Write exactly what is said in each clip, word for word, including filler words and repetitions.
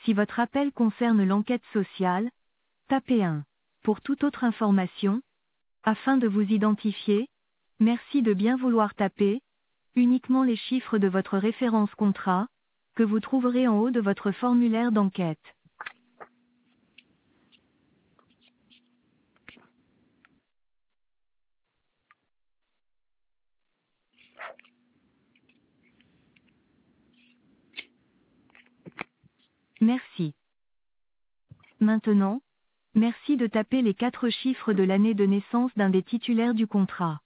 Si votre appel concerne l'enquête sociale, tapez un. Pour toute autre information, afin de vous identifier, merci de bien vouloir taper uniquement les chiffres de votre référence contrat, que vous trouverez en haut de votre formulaire d'enquête. Merci. Maintenant, merci de taper les quatre chiffres de l'année de naissance d'un des titulaires du contrat.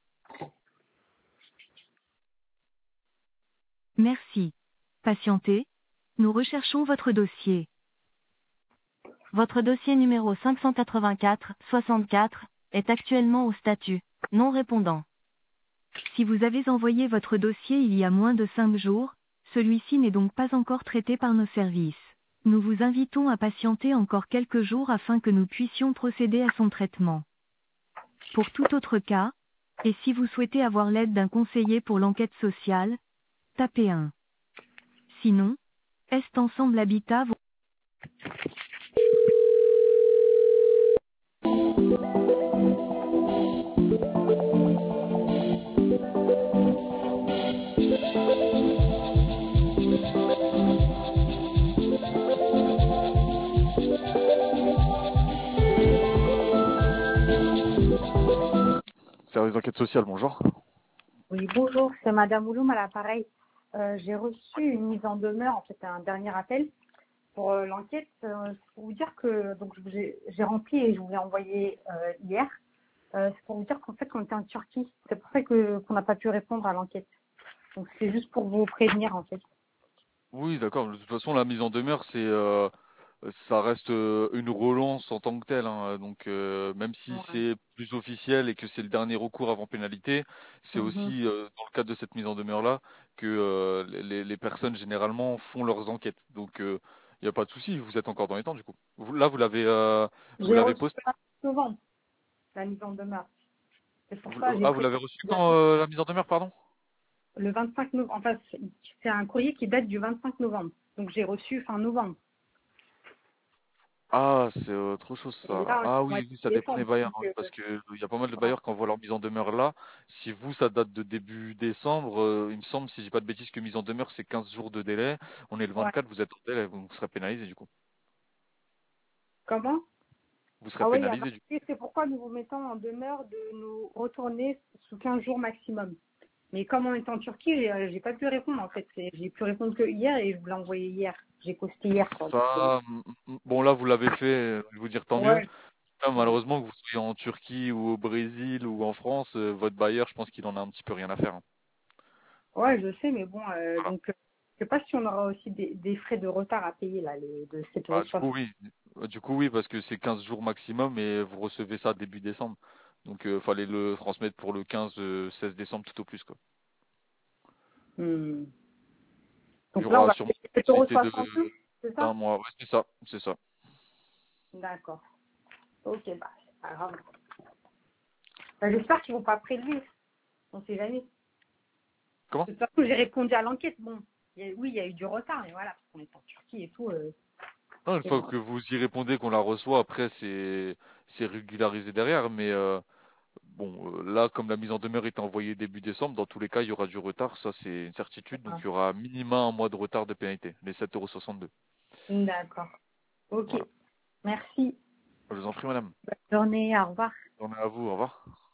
Merci. Patientez, nous recherchons votre dossier. Votre dossier numéro cinq cent quatre-vingt-quatre soixante-quatre est actuellement au statut non répondant. Si vous avez envoyé votre dossier il y a moins de cinq jours, celui-ci n'est donc pas encore traité par nos services. Nous vous invitons à patienter encore quelques jours afin que nous puissions procéder à son traitement. Pour tout autre cas, et si vous souhaitez avoir l'aide d'un conseiller pour l'enquête sociale, tapez un. Sinon, Est Ensemble Habitat vous... Service d'enquête sociale, bonjour. Oui, bonjour, c'est Madame Ouloum à l'appareil. Euh, j'ai reçu une mise en demeure, en fait, un dernier appel pour euh, l'enquête. Euh, c'est pour vous dire que donc j'ai j'ai rempli et je vous l'ai envoyé euh, hier. Euh, c'est pour vous dire qu'en fait, on était en Turquie. C'est pour ça que qu'on n'a pas pu répondre à l'enquête. Donc c'est juste pour vous prévenir, en fait. Oui, d'accord. De toute façon, la mise en demeure, c'est, euh, ça reste euh, une relance en tant que telle, hein. Donc, euh, même si Ouais. c'est plus officiel et que c'est le dernier recours avant pénalité, c'est Mhm. aussi euh, dans le cadre de cette mise en demeure-là que euh, les, les personnes généralement font leurs enquêtes. Donc, il n'y a pas de souci. Vous êtes encore dans les temps, du coup. Vous- là, vous l'avez, euh, vous J'ai l'avez reçu posté. le vingt-cinq novembre la mise en demeure. C'est pour Vous- ça que j'ai ah, vous pris l'avez reçu quand euh, la mise en demeure, pardon? le vingt-cinq novembre. Enfin, c'est c'est un courrier qui date du vingt-cinq novembre. Donc j'ai reçu fin novembre. Ah, c'est autre chose Et ça. là, on est Ah au mois oui, de oui, ça dépend des décembre. bailleurs, Donc, hein, oui, euh, parce que euh, il y a pas mal de voilà. bailleurs qui envoient leur mise en demeure là. Si vous, ça date de début décembre, euh, il me semble, si j'ai pas de bêtises, que mise en demeure c'est quinze jours de délai. On est le Ouais. vingt-quatre, vous êtes en délai, vous serez pénalisé du coup. Comment? Vous serez Ah oui, il y a pénalisé du coup. marqué, c'est pourquoi nous vous mettons en demeure de nous retourner sous quinze jours maximum. Mais comme on est en Turquie, j'ai euh, j'ai pas pu répondre en fait. C'est- J'ai pu répondre que hier et je vous l'ai envoyé hier. J'ai posté hier quoi. Donc, euh, Ça, mm, mm, bon là vous l'avez fait, euh, je vais vous dire tant mieux. ouais, Là, ouais. malheureusement que vous soyez en Turquie ou au Brésil ou en France, euh, votre bailleur, je pense qu'il en a un petit peu rien à faire, hein. Ouais, je sais, mais bon, euh, Voilà. donc euh, je sais pas si on aura aussi des, des frais de retard à payer là, les, de sept euros Bah, du coup, soixante. oui. Euh, Du coup, oui, parce que c'est quinze jours maximum et vous recevez ça début décembre. Donc, euh, fallait le transmettre pour le quinze, euh, seize décembre tout au plus, quoi. Hmm. Il y Donc là, on aura va sûrement payer une sept euros possibilité de soixante plus, c'est d'un ça? mois. Ouais, c'est ça, c'est ça. D'accord. Ok, bah c'est pas grave. Bah, j'espère qu'ils vont pas prélever. On sait jamais. Comment? De toute façon, j'ai répondu à l'enquête. Bon, il y a- oui, il y a eu du retard, mais voilà, parce qu'on est en Turquie et tout. Euh, Non, une et fois bon. que vous y répondez qu'on la reçoit, après, c'est c'est régularisé derrière. Mais euh, bon, euh, là, comme la mise en demeure est envoyée début décembre, dans tous les cas, il y aura du retard. Ça, c'est une certitude. Donc, Voilà. il y aura minimum un mois de retard de pénalité, les sept euros soixante-deux. D'accord. Ok. Voilà. Merci. Je vous en prie, madame. Bonne journée. Au revoir. Bonne journée à vous. Au revoir.